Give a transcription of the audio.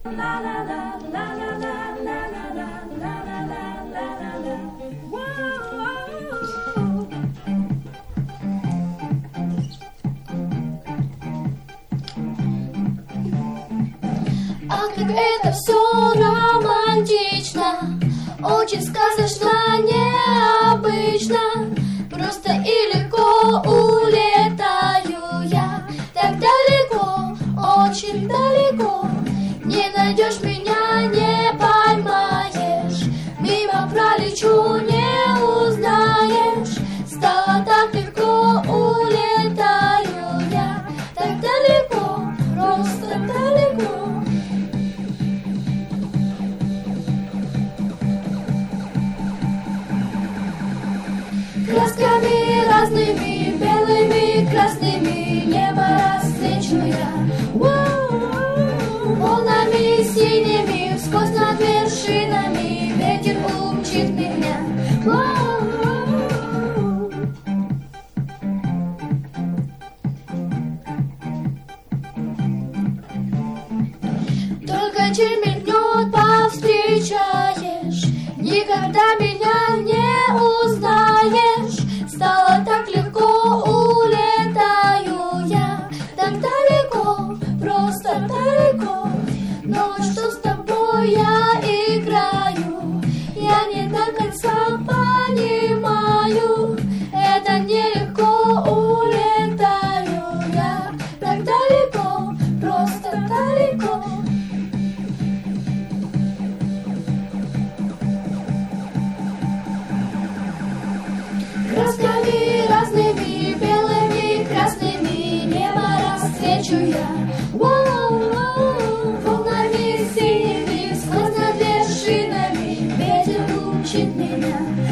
Ах, как это все романтично, очень сказочно, необычно. Просто и легко улетаю я, так далеко, очень далеко. Не найдешь меня, не поймаешь, мимо пролечу, не узнаешь. Стало так легко, улетаю я, так далеко, просто далеко. Красками разными, белыми, красными, небо расцвечу я. Волнами синими, сквозь над вершинами, ветер умчит меня. Только чем мелькнет, повстречаешь, никогда меня не узнаешь. Стало так легко, улетаю я, так далеко, просто далеко. Но вот что с тобой я играю, я не до конца понимаю. Это нелегко, улетаю я, так далеко, просто далеко. Красками разными, белыми, красными, небо расцвечу я. Волнами синими, сквозь над вершинами, ветер умчит меня.